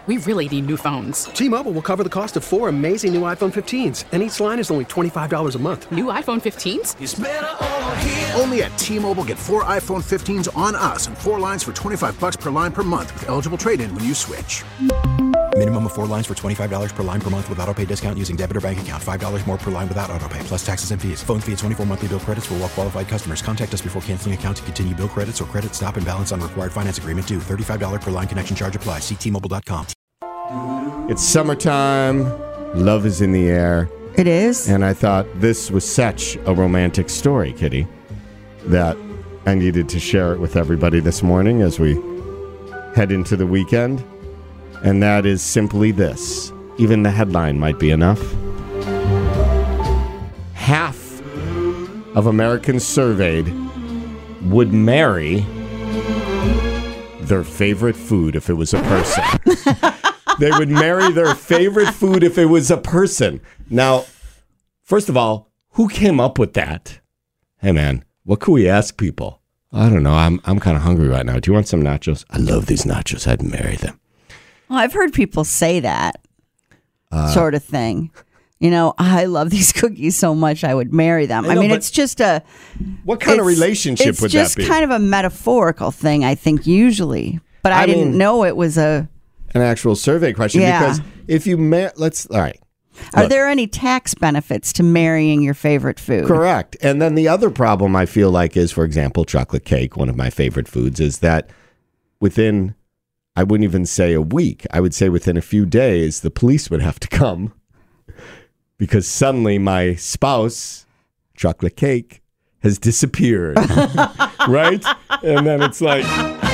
We really need new phones. T-Mobile will cover the cost of 4 amazing new iPhone 15s, and each line is only $25 a month. New iPhone 15s? It's better over here. Only at T-Mobile, get 4 iPhone 15s on us and 4 lines for $25 per line per month with eligible trade-in when you switch. Minimum of 4 lines for $25 per line per month with autopay discount using debit or bank account. $5 more per line without autopay, plus taxes and fees. Phone fee at 24 monthly bill credits for well-qualified customers. Contact us before canceling account to continue bill credits or credit stop and balance on required finance agreement due. $35 per line connection charge applies. See T-Mobile.com. It's summertime. Love is in the air. It is. And I thought this was such a romantic story, Kitty, that I needed to share it with everybody this morning as we head into the weekend. And that is simply this. Even the headline might be enough. Half of Americans surveyed would marry their favorite food if it was a person. They would marry their favorite food if it was a person. Now, first of all, who came up with that? Hey, man, what could we ask people? I don't know. I'm kind of hungry right now. Do you want some nachos? I love these nachos. I'd marry them. Well, I've heard people say that sort of thing. You know, I love these cookies so much I would marry them. I mean, it's just a... What kind of relationship would that be? It's just kind of a metaphorical thing, I think, usually. But I didn't know it was an actual survey question. Yeah. Because if you... all right. Are there any tax benefits to marrying your favorite food? Correct. And then the other problem I feel like is, for example, chocolate cake, one of my favorite foods, is that within... I wouldn't even say a week. I would say within a few days, the police would have to come because suddenly my spouse, chocolate cake, has disappeared. Right? And then it's like...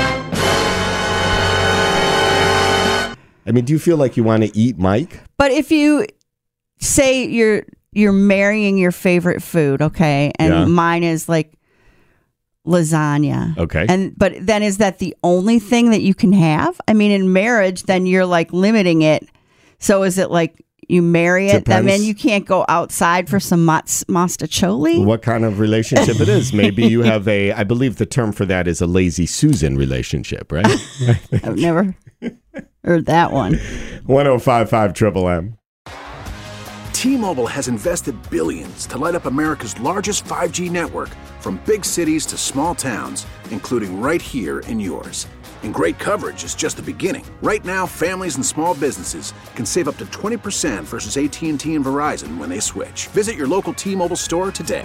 I mean, do you feel like you want to eat Mike? But if you say you're marrying your favorite food, okay, and mine is like lasagna. Okay. But then is that the only thing that you can have? I mean, in marriage, then you're like limiting it. So is it like you marry it, Depends. then you can't go outside for some mostaccioli? What kind of relationship it is? Maybe you have I believe the term for that is a lazy Susan relationship, right? I've never heard that one. 105.5 Triple M. T-Mobile has invested billions to light up America's largest 5G network, from big cities to small towns, including right here in yours. And great coverage is just the beginning. Right now, families and small businesses can save up to 20% versus AT&T and Verizon when they switch. Visit your local T-Mobile store today.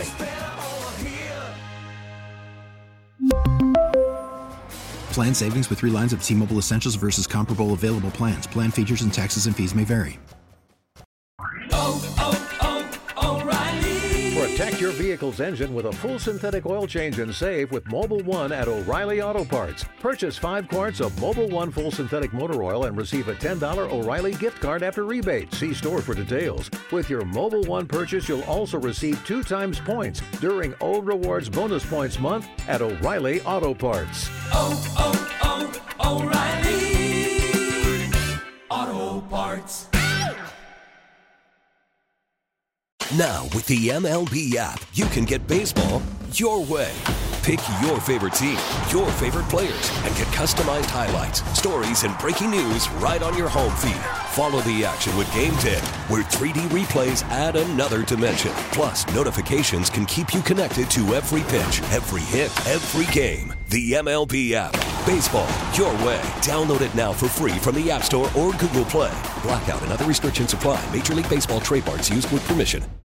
Plan savings with 3 lines of T-Mobile Essentials versus comparable available plans. Plan features and taxes and fees may vary. O'Reilly. Protect your vehicle's engine with a full synthetic oil change and save with Mobil 1 at O'Reilly Auto Parts. Purchase 5 quarts of Mobil 1 full synthetic motor oil and receive a $10 O'Reilly gift card after rebate. See store for details. With your Mobil 1 purchase, you'll also receive 2 times points during O Rewards Bonus Points Month at O'Reilly Auto Parts. O'Reilly Auto Parts. Now, with the MLB app, you can get baseball your way. Pick your favorite team, your favorite players, and get customized highlights, stories, and breaking news right on your home feed. Follow the action with Game 10, where 3D replays add another dimension. Plus, notifications can keep you connected to every pitch, every hit, every game. The MLB app. Baseball your way. Download it now for free from the App Store or Google Play. Blackout and other restrictions apply. Major League Baseball trademarks used with permission.